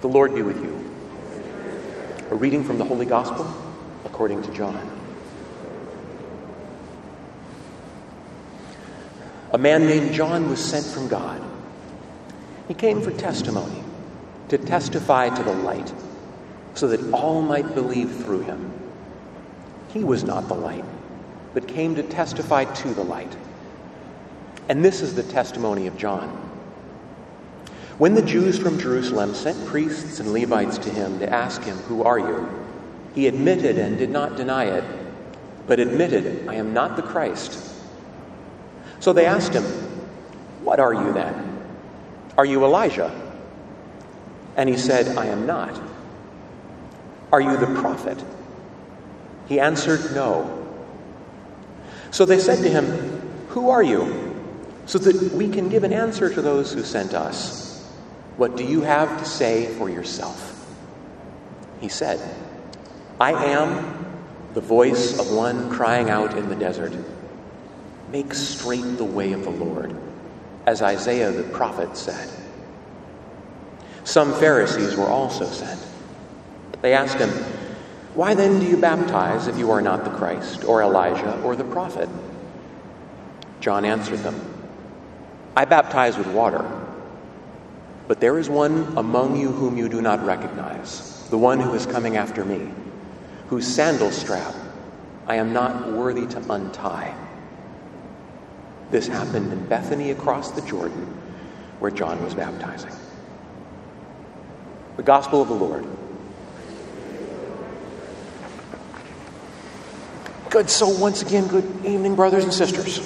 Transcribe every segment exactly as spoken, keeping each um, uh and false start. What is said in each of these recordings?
The Lord be with you. A reading from the Holy Gospel according to John. A man named John was sent from God. He came for testimony, to testify to the light, so that all might believe through him. He was not the light, but came to testify to the light. And this is the testimony of John. When the Jews from Jerusalem sent priests and Levites to him to ask him, "Who are you?" he admitted and did not deny it, but admitted, "I am not the Christ." So they asked him, "What are you then? Are you Elijah?" And he said, "I am not." "Are you the prophet?" He answered, "No." So they said to him, "Who are you? So that we can give an answer to those who sent us. What do you have to say for yourself?" He said, "I am the voice of one crying out in the desert, 'Make straight the way of the Lord,' as Isaiah the prophet said." Some Pharisees were also sent. They asked him, "Why then do you baptize if you are not the Christ, or Elijah, or the prophet?" John answered them, "I baptize with water, but there is one among you whom you do not recognize, the one who is coming after me, whose sandal strap I am not worthy to untie." This happened in Bethany across the Jordan, where John was baptizing. The Gospel of the Lord. Good. So once again, good evening, brothers and sisters.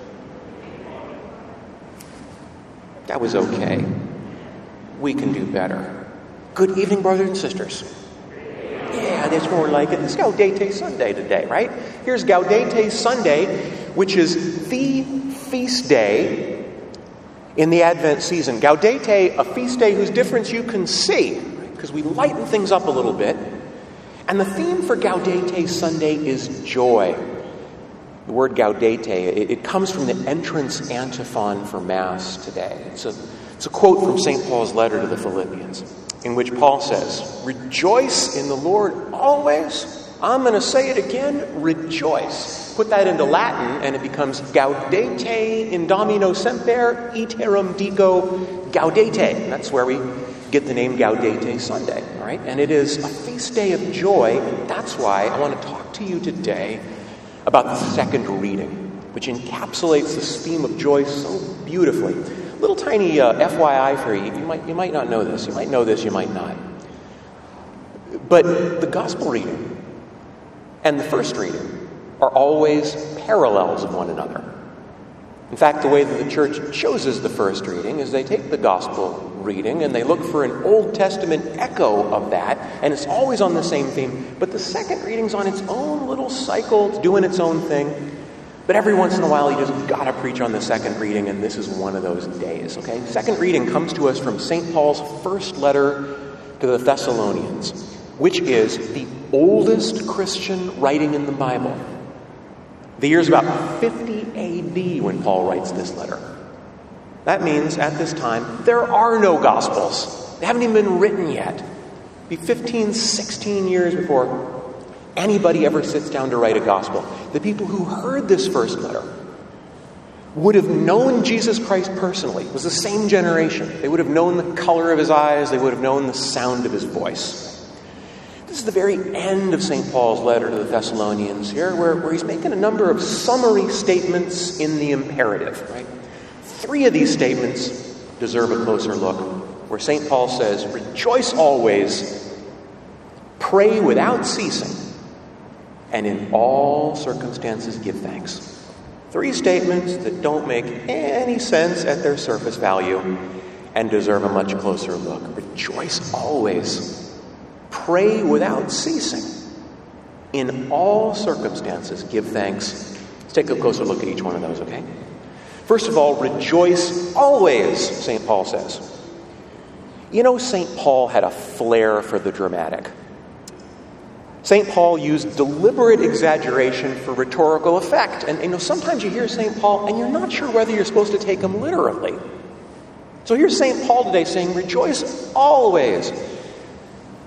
That was okay. We can do better. Good evening, brothers and sisters. Yeah, that's more like it. It's Gaudete Sunday today, right? Here's Gaudete Sunday, which is the feast day in the Advent season. Gaudete, a feast day whose difference you can see, because we lighten things up a little bit. And the theme for Gaudete Sunday is joy. The word Gaudete, it, it comes from the entrance antiphon for Mass today. It's a, it's a quote from Saint Paul's letter to the Philippians, in which Paul says, "Rejoice in the Lord always." I'm going to say it again, rejoice. Put that into Latin, and it becomes Gaudete in Domino semper, iterum dico Gaudete. And that's where we get the name Gaudete Sunday, all right? And it is a feast day of joy, and that's why I want to talk to you today about the second reading, which encapsulates this theme of joy so beautifully. Little tiny uh, F Y I for you. You might, you might not know this. You might know this, you might not. But the gospel reading and the first reading are always parallels of one another. In fact, the way that the church chooses the first reading is they take the gospel reading and they look for an Old Testament echo of that, and it's always on the same theme. But the second reading's on its own little cycle, it's doing its own thing. But every once in a while, you just gotta preach on the second reading, and this is one of those days, okay? Second reading comes to us from Saint Paul's first letter to the Thessalonians, which is the oldest Christian writing in the Bible. The year's about fifty A D when Paul writes this letter. That means, at this time, there are no Gospels. They haven't even been written yet. It'll be fifteen, sixteen years before anybody ever sits down to write a Gospel. The people who heard this first letter would have known Jesus Christ personally. It was the same generation. They would have known the color of his eyes. They would have known the sound of his voice. This is the very end of Saint Paul's letter to the Thessalonians here, where, where he's making a number of summary statements in the imperative, right? Three of these statements deserve a closer look, where Saint Paul says, "Rejoice always, pray without ceasing, and in all circumstances give thanks." Three statements that don't make any sense at their surface value and deserve a much closer look. Rejoice always. Pray without ceasing. In all circumstances, give thanks. Let's take a closer look at each one of those, okay? First of all, rejoice always, Saint Paul says. You know, Saint Paul had a flair for the dramatic. Saint Paul used deliberate exaggeration for rhetorical effect. And, you know, sometimes you hear Saint Paul and you're not sure whether you're supposed to take him literally. So here's Saint Paul today saying, rejoice always.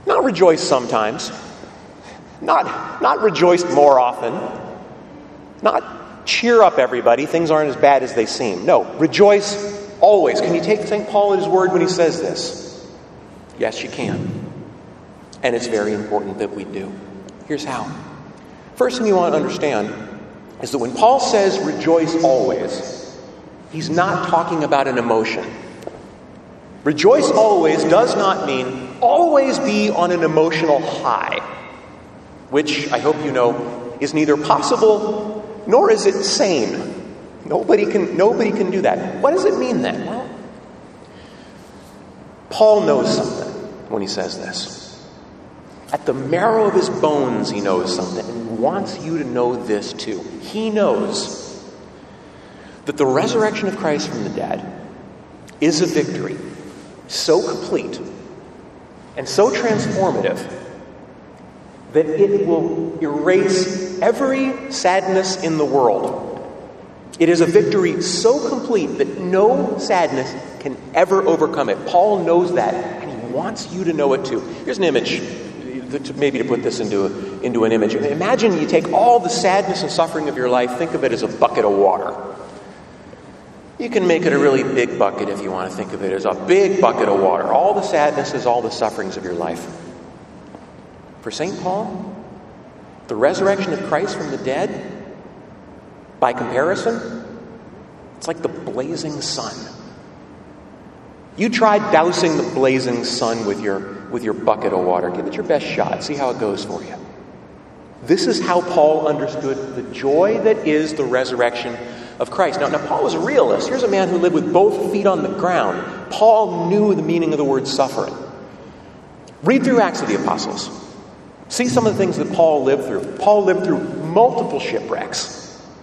Not rejoice sometimes. Not, not rejoice more often. Not cheer up everybody. Things aren't as bad as they seem. No, rejoice always. Can you take Saint Paul at his word when he says this? Yes, you can. And it's very important that we do. Here's how. First thing you want to understand is that when Paul says rejoice always, he's not talking about an emotion. Rejoice always does not mean always be on an emotional high, which I hope you know is neither possible nor is it sane. Nobody can, nobody can do that. What does it mean then? Well, Paul knows something when he says this. At the marrow of his bones, he knows something and wants you to know this too. He knows that the resurrection of Christ from the dead is a victory so complete and so transformative that it will erase every sadness in the world. It is a victory so complete that no sadness can ever overcome it. Paul knows that, and he wants you to know it too. Here's an image, maybe to put this into, into an image. Imagine you take all the sadness and suffering of your life, think of it as a bucket of water. You can make it a really big bucket if you want to think of it as a big bucket of water. All the sadnesses, all the sufferings of your life. For Saint Paul, the resurrection of Christ from the dead, by comparison, it's like the blazing sun. You tried dousing the blazing sun with your, with your bucket of water. Give it your best shot. See how it goes for you. This is how Paul understood the joy that is the resurrection of Christ. Now, now, Paul was a realist. Here's a man who lived with both feet on the ground. Paul knew the meaning of the word suffering. Read through Acts of the Apostles. See some of the things that Paul lived through. Paul lived through multiple shipwrecks.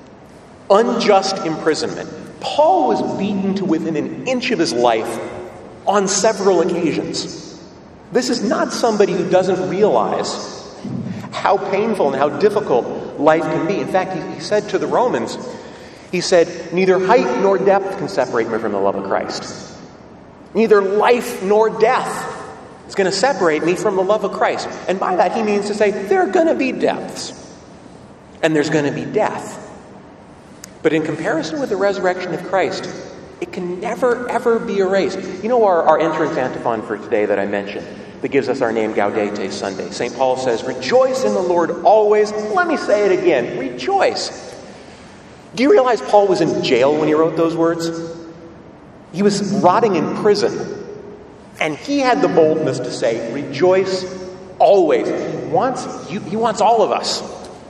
Unjust imprisonment. Paul was beaten to within an inch of his life on several occasions. This is not somebody who doesn't realize how painful and how difficult life can be. In fact, he, he said to the Romans, he said, neither height nor depth can separate me from the love of Christ. Neither life nor death is going to separate me from the love of Christ. And by that he means to say there are going to be depths and there's going to be death. But in comparison with the resurrection of Christ, it can never, ever be erased. You know our, our entrance antiphon for today that I mentioned, that gives us our name, Gaudete Sunday. Saint Paul says, rejoice in the Lord always. Let me say it again, rejoice. Do you realize Paul was in jail when he wrote those words? He was rotting in prison. And he had the boldness to say, rejoice always. He wants, you, he wants all of us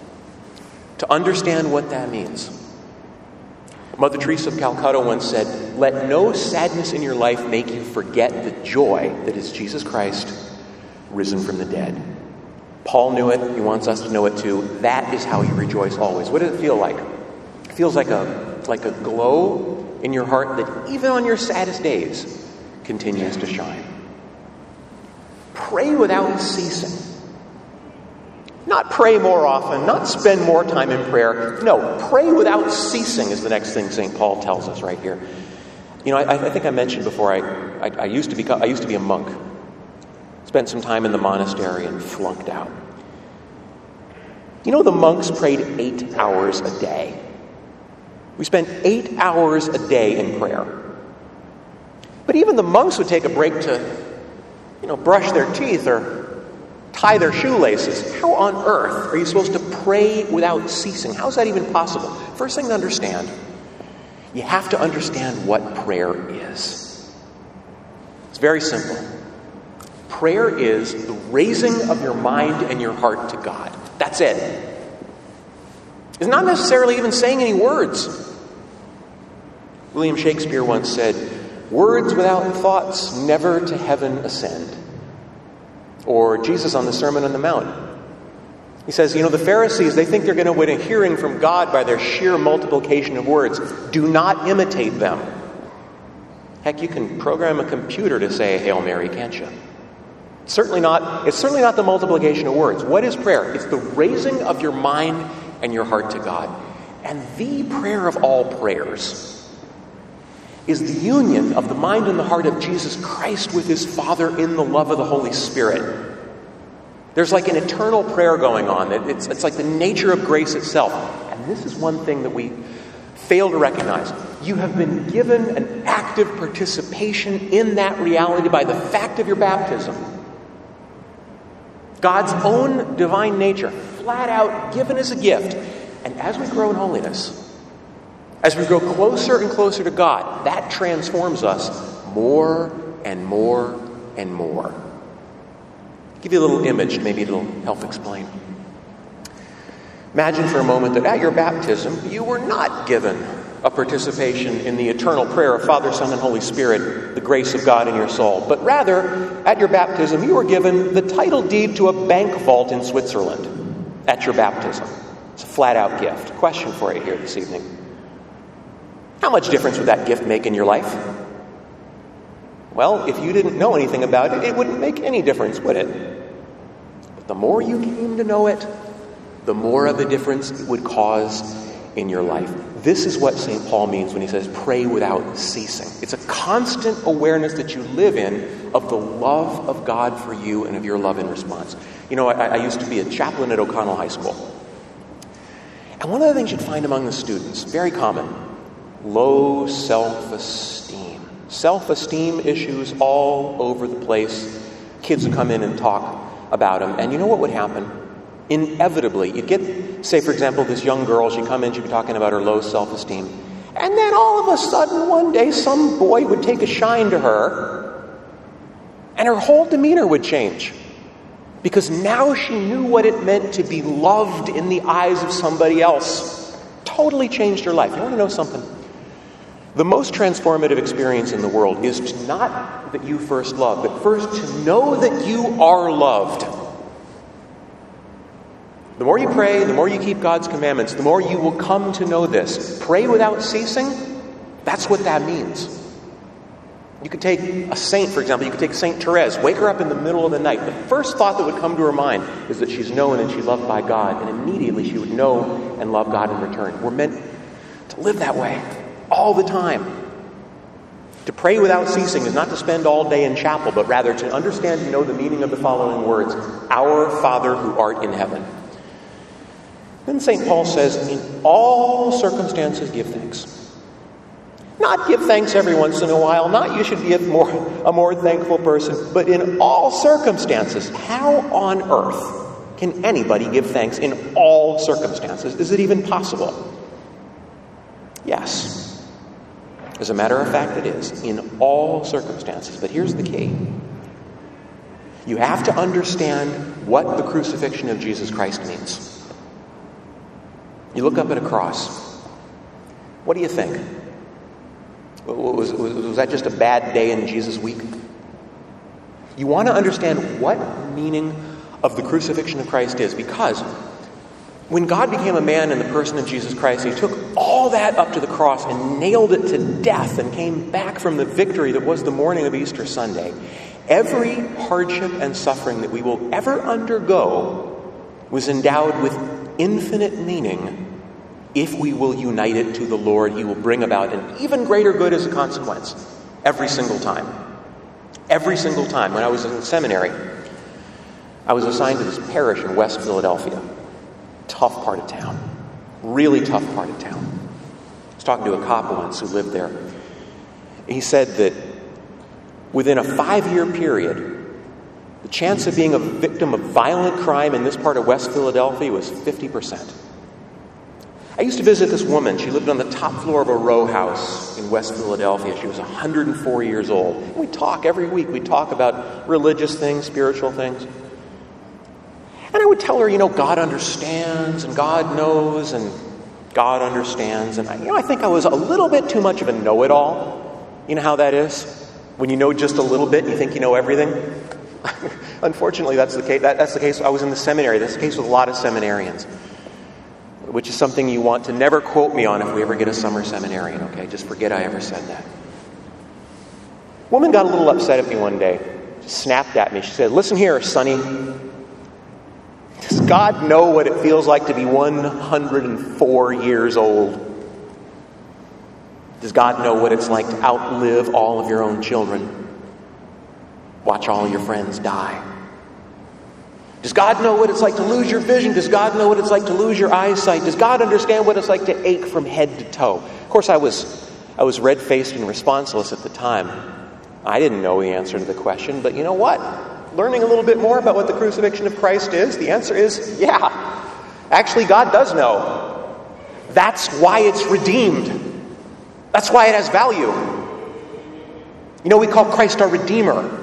to understand what that means. Mother Teresa of Calcutta once said, let no sadness in your life make you forget the joy that is Jesus Christ risen from the dead. Paul knew it. He wants us to know it too. That is how you rejoice always. What does it feel like? It feels like a, like a glow in your heart that even on your saddest days continues to shine. Pray without ceasing. Not pray more often, not spend more time in prayer. No, pray without ceasing is the next thing Saint Paul tells us right here. You know, I, I think I mentioned before, I, I, I used to become, I used to be a monk. Spent some time in the monastery and flunked out. You know, the monks prayed eight hours a day. We spent eight hours a day in prayer. But even the monks would take a break to, you know, brush their teeth or tie their shoelaces. How on earth are you supposed to pray without ceasing? How is that even possible? First thing to understand, you have to understand what prayer is. It's very simple. Prayer is the raising of your mind and your heart to God. That's it. It's not necessarily even saying any words. William Shakespeare once said, words without thoughts never to heaven ascend. Or Jesus on the Sermon on the Mount. He says, you know, the Pharisees, they think they're going to win a hearing from God by their sheer multiplication of words. Do not imitate them. Heck, you can program a computer to say a Hail Mary, can't you? It's certainly not, it's certainly not the multiplication of words. What is prayer? It's the raising of your mind and your heart to God. And the prayer of all prayers is the union of the mind and the heart of Jesus Christ with his Father in the love of the Holy Spirit. There's like an eternal prayer going on. It's, it's like the nature of grace itself. And this is one thing that we fail to recognize. You have been given an active participation in that reality by the fact of your baptism. God's own divine nature, flat out given as a gift. And as we grow in holiness, as we grow closer and closer to God, that transforms us more and more and more. I'll give you a little image, maybe it'll help explain. Imagine for a moment that at your baptism, you were not given a participation in the eternal prayer of Father, Son, and Holy Spirit, the grace of God in your soul. But rather, at your baptism, you were given the title deed to a bank vault in Switzerland at your baptism. It's a flat-out gift. Question for you here this evening. How much difference would that gift make in your life? Well, if you didn't know anything about it, it wouldn't make any difference, would it? But the more you came to know it, the more of a difference it would cause in your life. This is what Saint Paul means when he says, pray without ceasing. It's a constant awareness that you live in of the love of God for you and of your love in response. You know, I, I used to be a chaplain at O'Connell High School. And one of the things you'd find among the students, very common, low self-esteem. Self-esteem issues all over the place. Kids would come in and talk about them. And you know what would happen? Inevitably, you'd get, say, for example, this young girl, she'd come in, she'd be talking about her low self-esteem. And then all of a sudden, one day, some boy would take a shine to her, and her whole demeanor would change. Because now she knew what it meant to be loved in the eyes of somebody else. Totally changed her life. You want to know something? The most transformative experience in the world is to not that you first love, but first to know that you are loved. The more you pray, the more you keep God's commandments, the more you will come to know this. Pray without ceasing, that's what that means. You could take a saint, for example, you could take Saint Therese, wake her up in the middle of the night. The first thought that would come to her mind is that she's known and she's loved by God, and immediately she would know and love God in return. We're meant to live that way all the time. To pray without ceasing is not to spend all day in chapel, but rather to understand and know the meaning of the following words: Our Father who art in heaven. Then Saint Paul says, in all circumstances give thanks. Not give thanks every once in a while, not you should be a more, a more thankful person, but in all circumstances. How on earth can anybody give thanks in all circumstances? Is it even possible? Yes. As a matter of fact, it is, in all circumstances. But here's the key. You have to understand what the crucifixion of Jesus Christ means. You look up at a cross. What do you think? Was, was, was that just a bad day in Jesus' week? You want to understand what meaning of the crucifixion of Christ is, because when God became a man in the person of Jesus Christ, he took all that up to the cross and nailed it to death and came back from the victory that was the morning of Easter Sunday. Every hardship and suffering that we will ever undergo was endowed with infinite meaning. If we will unite it to the Lord, he will bring about an even greater good as a consequence. Every single time. Every single time. When I was in seminary, I was assigned to this parish in West Philadelphia. Tough part of town. Really tough part of town. I was talking to a cop once who lived there. He said that within a five-year period, the chance of being a victim of violent crime in this part of West Philadelphia was fifty percent. I used to visit this woman. She lived on the top floor of a row house in West Philadelphia. She was one hundred four years old. We'd talk every week. We'd talk about religious things, spiritual things. And I would tell her, you know, God understands, and God knows, and God understands. And, I, you know, I think I was a little bit too much of a know-it-all. You know how that is? When you know just a little bit, you think you know everything. Unfortunately, that's the case. That, that's the case. I was in the seminary. That's the case with a lot of seminarians, which is something you want to never quote me on if we ever get a summer seminarian, okay? Just forget I ever said that. Woman got a little upset at me one day. She snapped at me. She said, listen here, Sonny. Does God know what it feels like to be one hundred four years old? Does God know what it's like to outlive all of your own children? Watch all your friends die. Does God know what it's like to lose your vision? Does God know what it's like to lose your eyesight? Does God understand what it's like to ache from head to toe? Of course, I was I was red-faced and responseless at the time. I didn't know the answer to the question, but you know what? Learning a little bit more about what the crucifixion of Christ is, the answer is, yeah. Actually, God does know. That's why it's redeemed. That's why it has value. You know, we call Christ our Redeemer.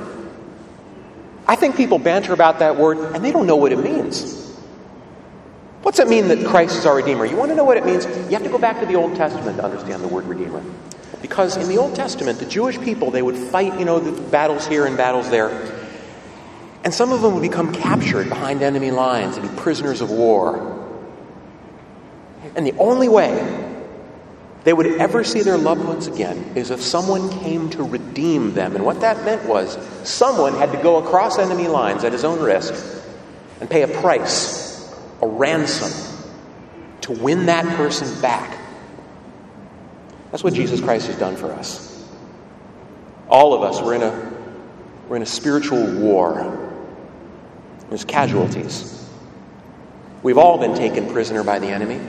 I think people banter about that word, and they don't know what it means. What's it mean that Christ is our Redeemer? You want to know what it means? You have to go back to the Old Testament to understand the word Redeemer. Because in the Old Testament, the Jewish people, they would fight, you know, the battles here and battles there. And some of them would become captured behind enemy lines and be prisoners of war. And the only way they would ever see their loved ones again is if someone came to redeem them. And what that meant was someone had to go across enemy lines at his own risk and pay a price, a ransom, to win that person back. That's what Jesus Christ has done for us. All of us, we're in a, we're in a spiritual war. There's casualties. We've all been taken prisoner by the enemy.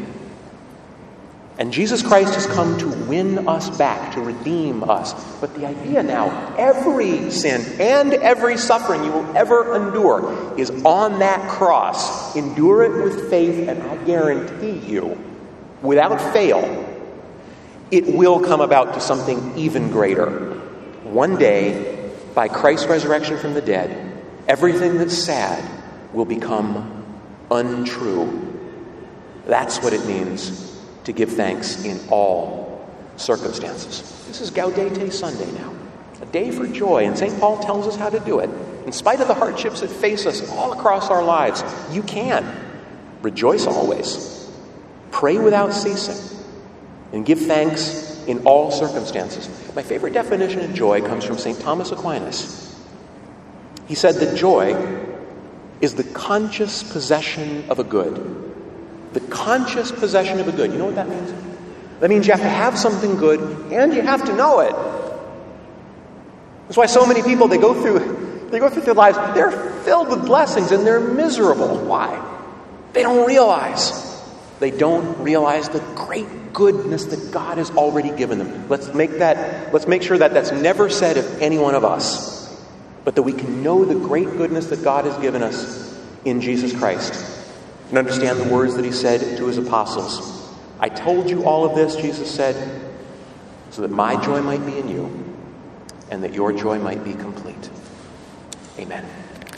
And Jesus Christ has come to win us back, to redeem us. But the idea now, every sin and every suffering you will ever endure is on that cross. Endure it with faith, and I guarantee you, without fail, it will come about to something even greater. One day, by Christ's resurrection from the dead, everything that's sad will become untrue. That's what it means to give thanks in all circumstances. This is Gaudete Sunday now, a day for joy, and Saint Paul tells us how to do it. In spite of the hardships that face us all across our lives, you can rejoice always, pray without ceasing, and give thanks in all circumstances. My favorite definition of joy comes from Saint Thomas Aquinas. He said that joy is the conscious possession of a good. The conscious possession of a good. You know what that means? That means you have to have something good and you have to know it. That's why so many people, they go through they go through their lives, they're filled with blessings and they're miserable. Why? They don't realize. They don't realize the great goodness that God has already given them. Let's make that let's make sure that that's never said of any one of us, but that we can know the great goodness that God has given us in Jesus Christ. And understand the words that he said to his apostles. I told you all of this, Jesus said, so that my joy might be in you and that your joy might be complete. Amen.